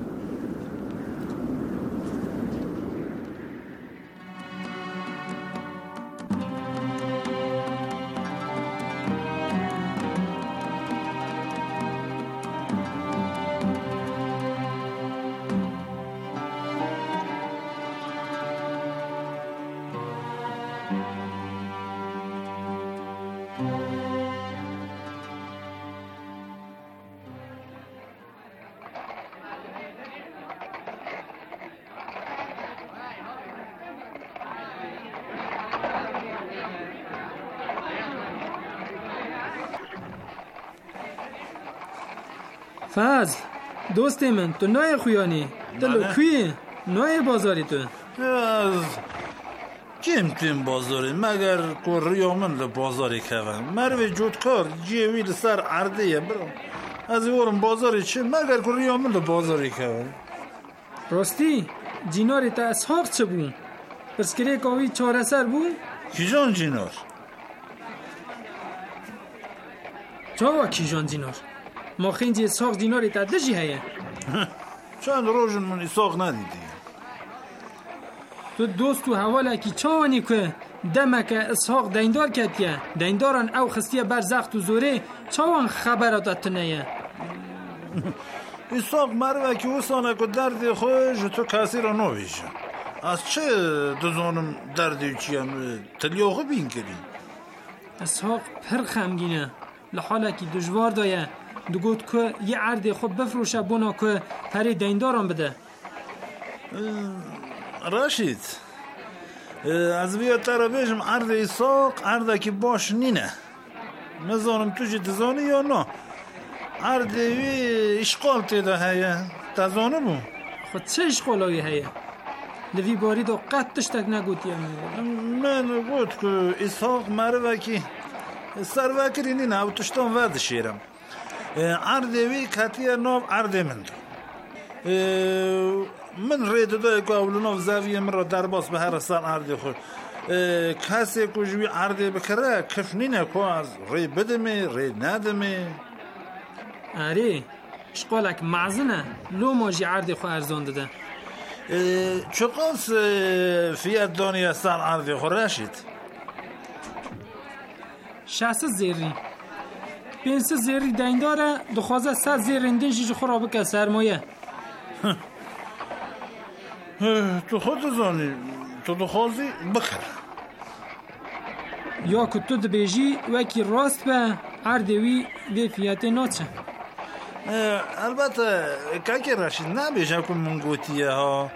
فاز دوست من تو نای خویانی دلو کوی نای بازاری تو از کم تیم بازاری مگر که ریامن لبازاری کون مروی جودکار جیوی لسر عرده یه برام از ایورم بازاری چه مگر که ریامن لبازاری کون راستی جیناری تا اسحاق چه بون پس کره کاوی چاره سر بون کیجان جینار چاوا کیجان جینار ما خینجی اسحاق جیناری تا دجی هیه چند روزن من اسحاق ندیدی تو دوست تو حواله کی چاوانی که دمک اسحاق دیندار کتیه دینداران او خستیه بر زخت و زوره چاوان خبرات اتنیه اسحاق مروه که وسانه که درد خوش تو کسی را نویشه از چه دزانم دردی چیم تلیاغه بین کردی اسحاق پر خمگینه لحاله کی دجوار دایه دو گوت که یه عرض خوب بفروشه بونا که پری دینداران بده راشید از بیا ترا بیشم عرض اسحاق عرضه که باش نینه نزانم تو جی تزانی یا نه عرض وی اشغال تیده هیه تزانه بون خود چه اشغالاوی هیه لوی باری دو قد تشتک نگوتیم من گوت که اسحاق مروه که سر وکری نینه او تشتان ورد شیرم عرض وی کتیه نو عرض من دو من رید دای که اولونو زاویه من را در باس به هر سال عرض خود کسی که جوی عرض بکره کف نینه که از ری بدمه ری ندمه اره اشقالک معزنه لو ماجی عرض خود ارزان داده چقاس فیات دانی سال عرض خود رشید شهست زیری پینس زیری دینداره دخوازه سه زیرندین جیجو خورا بکه سرمایه تو خود دزانی تو دخوازی بکر یا که تو دبیجی وکی راست به عردوی وی فیات ناچه. البته که رشید نبیجم که من گوتیه ها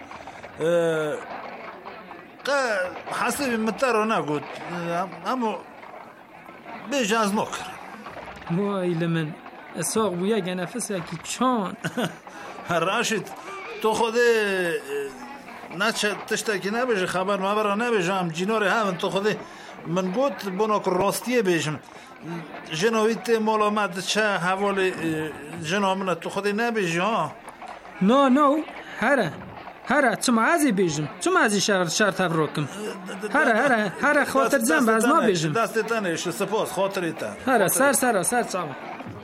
حسبی متر رو نگوت اما بیجه از نکر وای لمن اساق بویا گه نفس اکی چان رشید تو خوده نچه تشتاکی نبیجه خبر مبرا نبیجم جینار همون تو خوده من گوت بنا که راستیه بیجم جنویت مالامت چه حوال جنامنه تو خوده نبیجه ها نو نو هره هره چم عزی بیجم چم عزی شرط شرط افروکم هره هره هره خاطر زن باز ما بیجم دست تنش سپاس خاطر تا هره سر سر سر چاو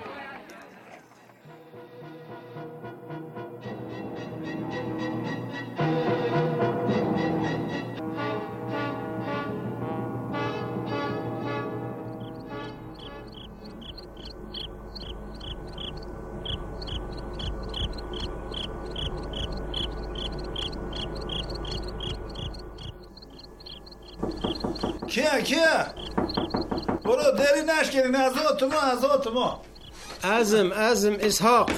کیا کیا برو دری نشکرین ازات ما ازات ما ازم ازم اسحاق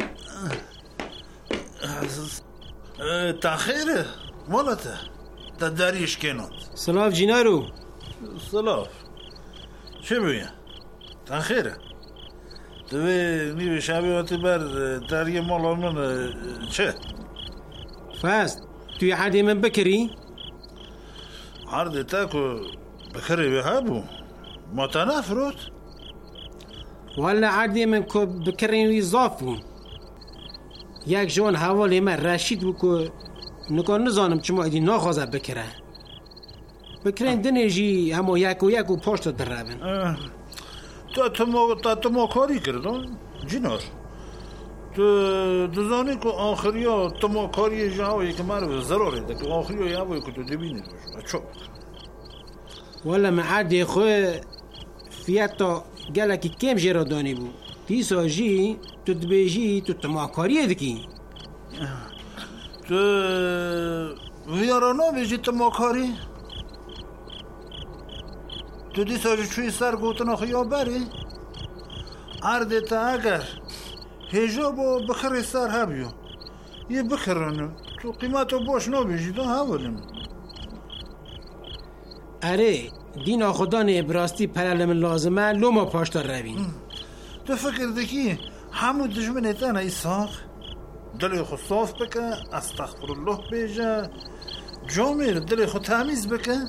تخیره مالته تا دریش کنات سلاف جینارو سلاف چه بگم تخیره دوی نیوی شبیاتی بر دری مالا من چه فاست توی عادی من بکری عرض تاكو بكري بهابو ما تنافرت ولا عادي من كو بكرين ويزافو ياك جون حوالي ما رشيد بكو نكون نزانم چمو ايدي ناخوزه بكره بكرين دنجي همو ياكو ياكو پاشت درابن اه. تا تمو تا تمو کاری کردن جنار تو دزانی که آخریا تمو کاری جاوی که مرو ضروره ده که آخریا یاوی که تو دبینی چو ولا معادي خو فياتو قالك كم جرا داني بو تيسا جي تدبيجي تتماكاريه دكي تو ويارانا بيجي تماكاري تو ديسا جي چوي سر گوتنا خيابري عردتا اگر هجابو بخري سر هبيو يه بخرنو تو قيماتو باش نو بيجي دو هاولم اره دینا خدا نه براستی پرل من لازمه لو ما پاشتا روین تو فکر دکی همو دجمنه تانه ایساق دلی خود صاف بکه استغفر الله بیجه جامیر دلی خود تمیز بکه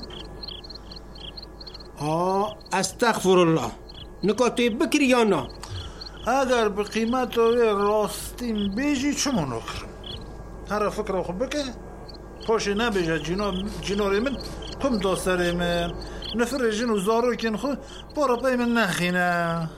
آه استغفر الله نکاتی بکری یا نه اگر به قیمت راستیم بیجی چمو نکرم هر فکر خود بکه پاشه نبیجه جناری من کم داستره من نفر جنو زارو کن خود بارا پای من نخینه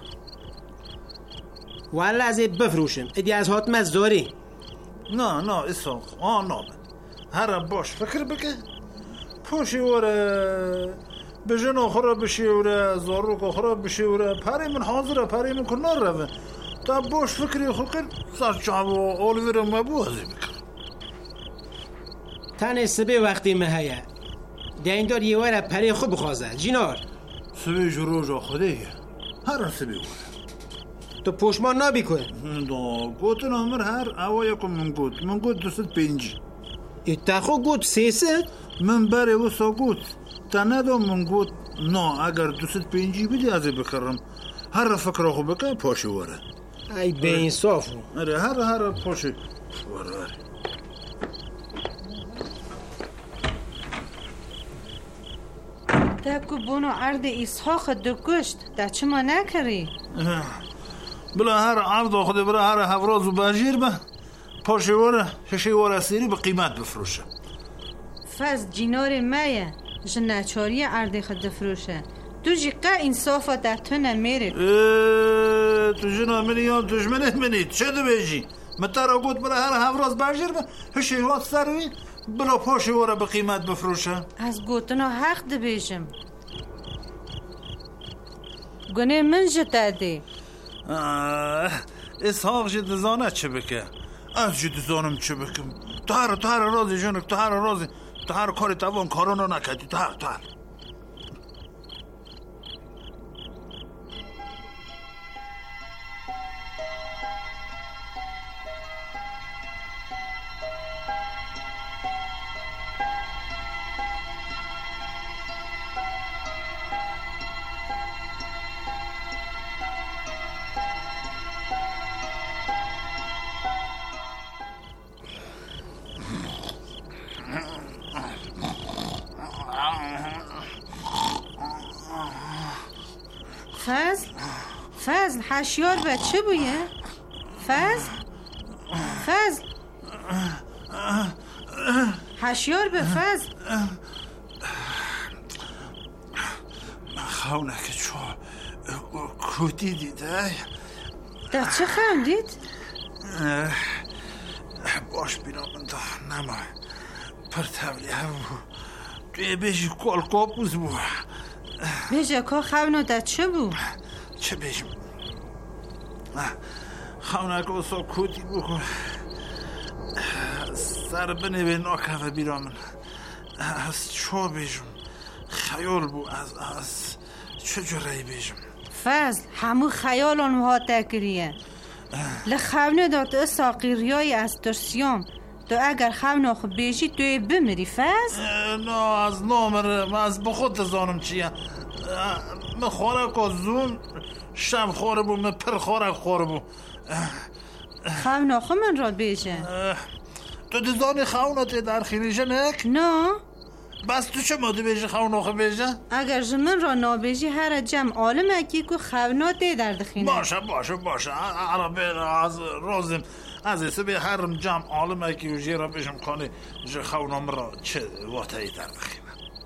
والا از بفروشم ادی از هات مزداری نه نه اساق آه نه هر باش فکر بکه پاشی وره به جنو خورا بشی وره زارو که خورا بشی وره پاری من حاضره پاری من کنار روه تا باش فکری خود کرد سر چعب و آلویر مبو هزی بکر تنه سبه وقتی مهیه دین دار یه وره پری خوب بخوازه جینار سبه جروج آخده هر سبه وره تو پوشمان نابی که دا گوتن همر هر اوه یکم من گوت من گوت دوست پینجی اتخو گوت سیسه من بره وسا گوت تا ندام من گوت نه اگر دوست پینجی بیدی ازی بکرم هر فکر خو بکن پاشی وره ای به انصافو اره هر هر پاشی وره اره تاکو بونو عرض اسحاق دکشت تا چما نکری بلا هر عرض خود برا هر هفراز و باجیر با پاشی وره ششی وره سیری به قیمت بفروشه فز جینار مایه جنچاری عرض خود فروشه تو جی قا انصافا تا تو نمیره تو جنا منی یا دجمنه منی چه دو بیجی متر گوت برا هر هفراز باجیر با ششی وات سروی بلا پاشی وره به قیمت بفروشه از گوتنا حق ده بیجم گونه من جتا دی اسحاق جد زانه چه بکه از جد زانم چه بکم تو هر تو هر رازی جنک تو هر رازی تو هر کاری توان کارانو نکردی تو هر تو هر فضل فضل هشیار به چه بویه؟ فضل فضل هشیار به فضل خونه که چو کودی دیده در چه خندید؟ باش بینا من دا نما پر تبلی هم توی بیشی کل کابوز بو بیجه که خونه در چه بو؟ چه بیشم خونه که اصلا کودی بو سر بنوی ناکه بیرا من از چو بیشم خیال بو از از چجوری بیشم فضل همو خیال اونها تکریه لخونه داد اساقیریای از ترسیام تو اگر خونه خود بیشی توی بمیری فضل؟ نه از نامره من از بخود تزانم چیه من خوره که زون شم خوره بو من پر خوره خوره بو خونه خود من را بیشه تو تزانی خونه تی در خیلیشه نک؟ نه بس تو چه ماده بیشه خونه خود بیشه؟ اگر جمن را نابیجی هر جمع عالم اکی که خونه تی در دخینه باشه باشه باشه عربی از روزم از ایسه به هر جمع عالم اکی و جیره بیشم کنی جه خونه مرا چه واتهی در دخینه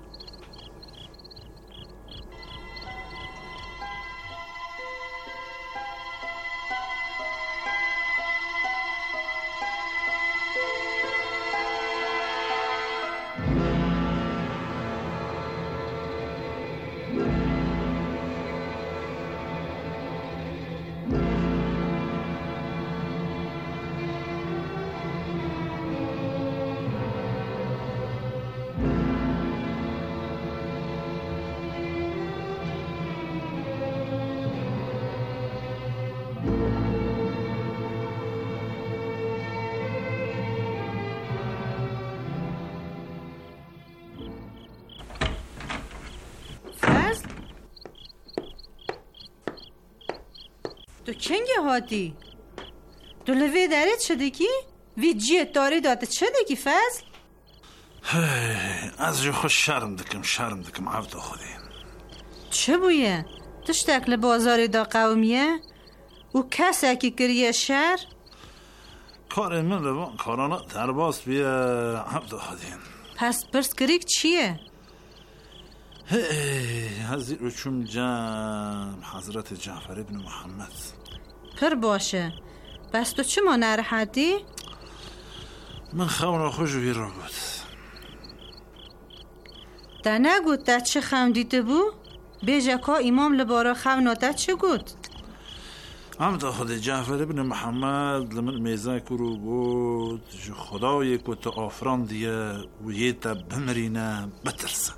تو کنگه هاتی؟ تو لوی دارید شده کی؟ وی جیه تاری داده شده کی فضل؟ از جو خوش شرم دکم شرم دکم عبد خودی چه بویه؟ تشتک لبازاری دا قومیه؟ و کسی که کریه شهر؟ کار من لبان کارانا ترباس بیه عبد خودی پس پرس کریک چیه؟ هزی رچوم جمع حضرت جعفر ابن محمد پر باشه بس تو چه ما نرحتی؟ من خونه خوش وی را بود ده نگود ده چه خم دیده بو؟ بیجه که امام لبارا خونه ده چه گود؟ عمد خود جعفر ابن محمد لمن میزه کرو بود جو خدای که تو آفران دیه و یه تا بمرینه بترسه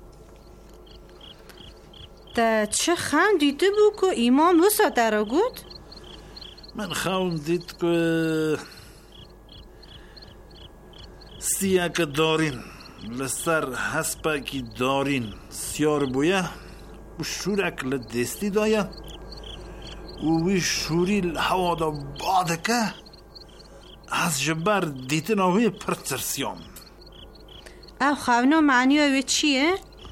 ده چه خم دیده بو که امام وسا درا گود؟ من خون دید که سیه که دارین لسر حسبه که دارین سیار بویه و شورک لدستی دایه و وی شوری الهوا دا باده که از جبر دیتن آوی پرترسیام او خونه معنی اوی چیه؟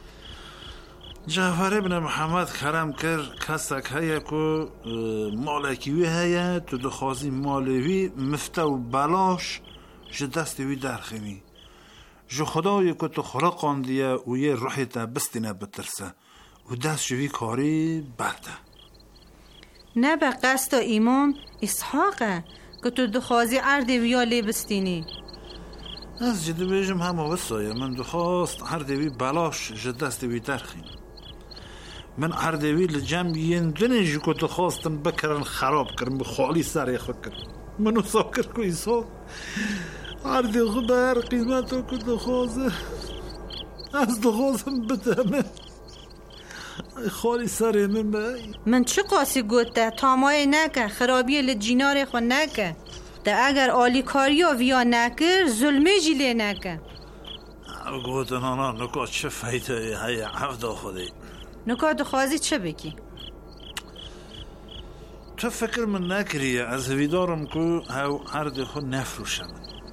جعفر ابن محمد کرم کر کسک هیا که مالکیوی هیا تو دخوازی مالوی مفته و بلاش جه دستوی درخینی جو خدایی که تو خلقان دیه و یه روحی تا بستینه بترسه و دست جوی کاری برده نه به قصد امام اسحاقه که تو دخوازی عرده ویا لی بستینی از جده بیجم همه وصایه من دخواست عرده بلاش جه دستوی درخینی من عردوی لجمع یندنی جو که تو خواستن بکرن خراب کرن بخوالی سر یخ بکرن منو ساکر که ایسا عرض خود هر قیمت رو که دخوازه از دخوازم بدمه خالی سر من بای. من چه قاسی گوته تامای نکه خرابی لجینار خو نکه ده اگر آلی کاریا ویا نکر ظلمه جیله نکه گوته نانا نکات چه فایده های عفده خودی نکات خوازی چه بکی؟ تو فکر من نکریه از ویدارم که هاو عرض خود نفروشم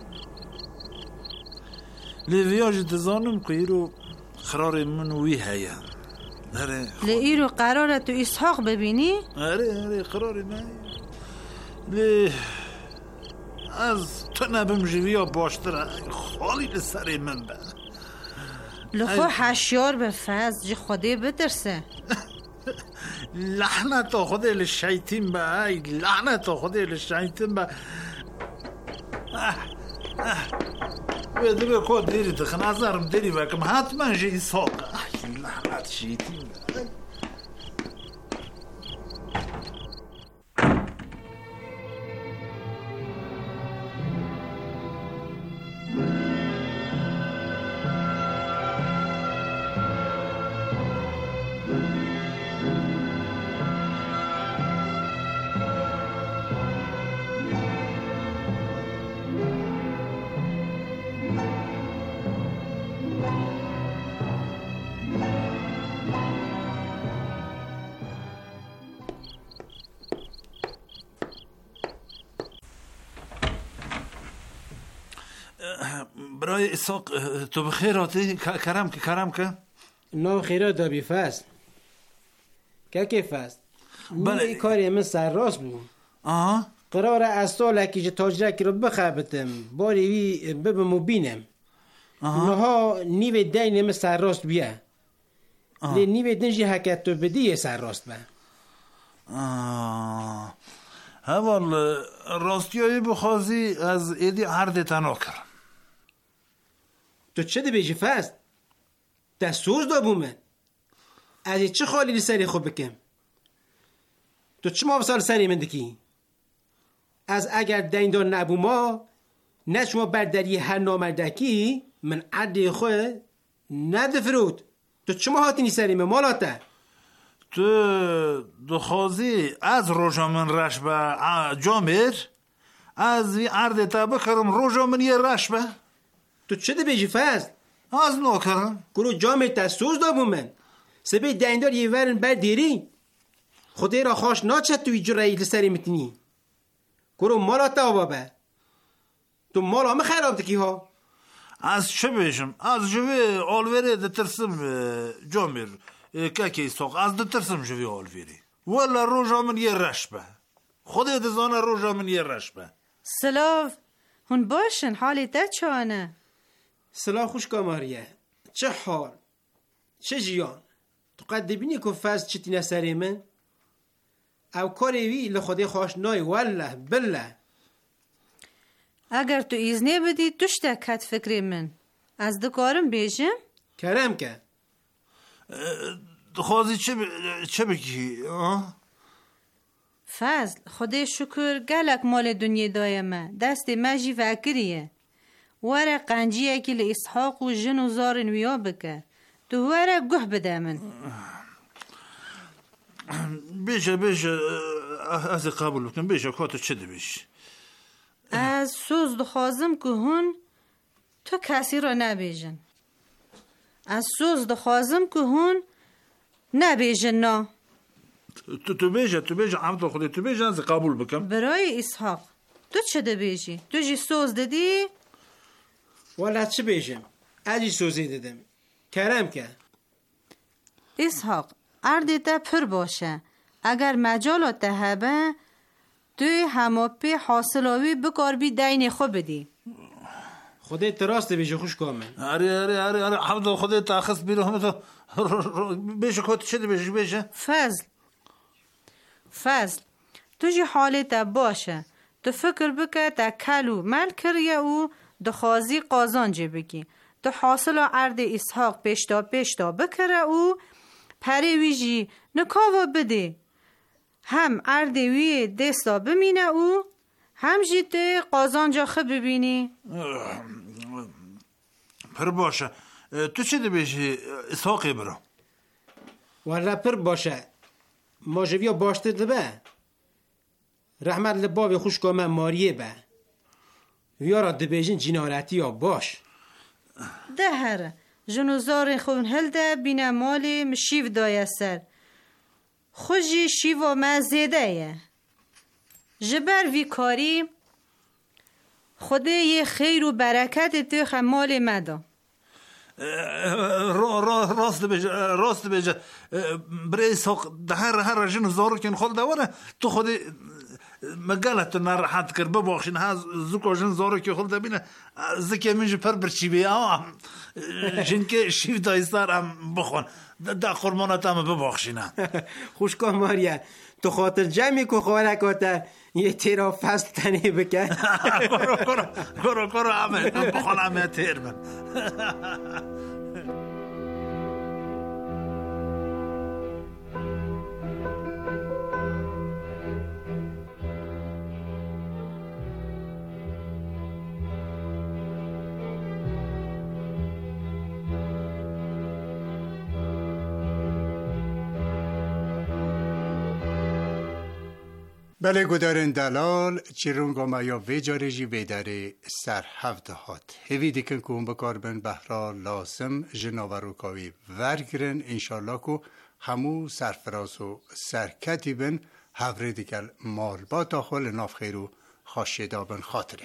لیویاج دزانم که ایرو قرار من وی هیا لی ایرو قراره تو اسحاق ببینی؟ اره اره قراره نه لی از تو نبم جویا باشتره خالی لسر من به لخو حشیار به فز جی خوده بترسه لعنت خدا لشیطین به ای لعنت خدا لشیطین به ویدی به کود دیری دخن ازارم دیری بکم حتما جی ساق لعنت شیطین به برای اساق تو بخیر آتی کرم که کرم که نو خیرات دابی فست که که فست بله کاری من سر راست بود آها قراره از سالکی که تاجرکی رو بخبتم باری وی ببم و بینم نها نیوه دین من سر راست بیا لی نیوه دنجی حکت تو بدیه سر راست با آه هوال راستیایی بخوازی از ایدی عرض تنا کرم تو چه ده بیجی فست؟ دستور دابو من از چه خالی سری خوب بکم؟ تو چه مافصال سری من دکی؟ از اگر دیندار نبو ما نه شما بردری هر نامردکی من عدی خواه نده فرود تو چه هاتینی سری من مالاته؟ تو دخوازی از روژا من رش به جامر از عرض تا بکرم روژا من یه رش به تو چه ده بیجی فست؟ از نو کرم گروه جامعه تستوز دابو من سبه دیندار یه ورن بر دیری خودی را خوش ناچد توی جرعی لسری متنی گروه مالا تا بابا تو مالا همه خراب دکی ها از چه بیشم؟ از جوی آلوری ده ترسم جامر که که ساق از ده ترسم جوی آلوری ولا روژا من یه رش به خودی ده زانه روژا من یه رش به سلاف هون باشن حالی ده چانه سلام خوش کاماریه چه حال چه جیان تو قد بینی که فز چتی نسری من او کاری وی لخوده خوش نای والله بالله اگر تو ایزنه بدی توشته کت فکری من از دکارم بیجم کرم که خوازی چه ب... چه بگی فضل خدا شکر گلک مال دنیا دایمه دست مجی فکریه وره قنجیه که لإسحاق و جن و زارن ویا بکه تو وره گه بده من بیشه بیشه از قبول بکن بیشه که تو چه دی بیش از سوز دخوازم که هون تو کسی را نبیجن از سوز دخوازم که هون نبیجن نا تو تو بیشه تو بیشه عمد خودی تو بیشه از قبول بکن برای اسحاق تو چه دی بیجی تو جی سوز دادی والا چه بیشم عجی سوزی دادم کرم که اسحاق اردی تا پر باشه اگر مجالات ده هبه توی همه پی حاصلاوی بکار بی دین خوب بدی خودت تراست بیشه خوش کامل اره اره اره اره حمد خودت تاخص بیرو همه تو بیشه کت چه دی بیشه بیشه فضل فضل تو جی حالت باشه تو فکر بکه تا کلو مل کریه او دخوازی قازان جه بگی تو حاصل عرض اسحاق پیشتا پیشتا بکره او پری ویجی نکاوا بده هم عرض وی دستا بمینه او هم جیده قازانجا خب ببینی؟ پر باشه. تو چه دبیشی اسحاقی برو؟ والا پر باشه. ما جویا باشتر دبه. رحمت لباوی خوش کامه ماریه به. ویارا دبیجین جنارتی یا باش. ده هره. جنوزار خون هلده بینه مالی مشیف دایه سر. خوشی شیوا ما زیده یه. جبر وی کاری خدا یه خیر و برکت تو خمال مدا. راست بجه راست بجه برای ساق ده هر هر جن زارو کن خود دوره تو خودی مقالت نراحت کرد ببخشین ها زوکو جن زارو که خود بینه زکی منج پر برچی بیا جن که شیف دایستار هم بخون ده قرمانات هم ببخشین خوش کن ماریا تو خاطر جمعی که خوارکاته یه تیرا فصل تنه بکن کرو کرو کرو کرو همه بخون همه تیر من بله گدارن دلال چیرونگا ما یا ویجارجی بیداره سر هفته هات هیوی دیکن که اون بکار بن بحرا لازم جناوروکاوی ورگرن انشالله که همو سرفراز و سرکتی بن هفره دیکل مال با داخل ناف خیرو خاشیدا بن خاطره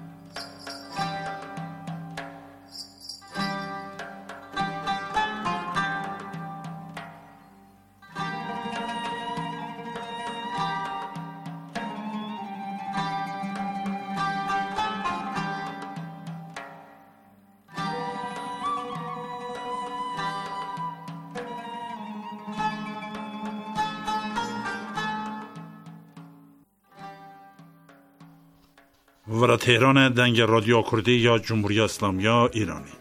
ورا تهران دنگ رادیو کردی یا جمهوری اسلامی یا ایرانی.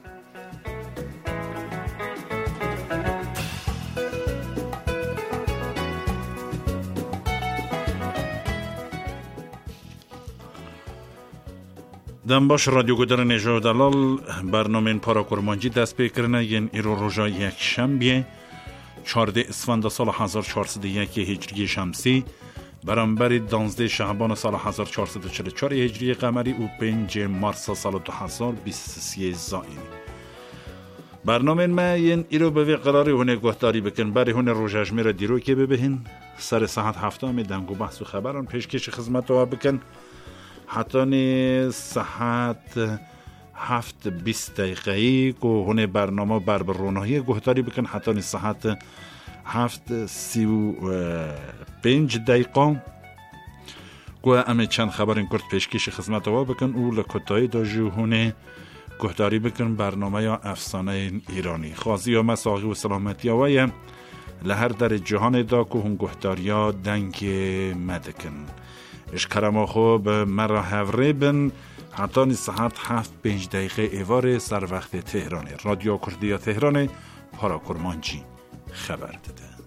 دنباش رادیو گدر نجات دلال برنامه پارا کرمانجی دست بکرنه ین ایرو روژا یک شنبه چهارده اسفند سال هزار و چهارصد و یک هجری شمسی برانبر دانزده شعبان سال هزار و چهارصد و چهل و چهار هجری قمری و پنج مارس سال دو هزار و بیست و سه زائنی. برنامه ما ین ایرو به قراری هونه گهداری بکن برای هونه روژاجمی را دیرو که ببهین سر ساعت هفته همه دنگ و بحث و خبران پیشکش خدمت رو بکن حتی نی ساعت هفت بیست دقیقه‌ای که هونه برنامه بر برونایی گهداری بکن حتی نی ساعت هفت سی و پنج دقیقه که همه چند خبرین کرد پیشکش خدمت رو بکن او لکتای دا جوهونه گهداری بکن برنامه یا افسانه ایرانی خوازی یا مساقی و سلامتی وای لهر در جهان دا که هون گهداری ها دنگ مدکن اشکرما خوب مرا هفره بن حتی نی ساعت هفت پنج دقیقه ایوار سر وقت تهرانه رادیو کردی یا تهرانه پارا کرمانجی خبر داده.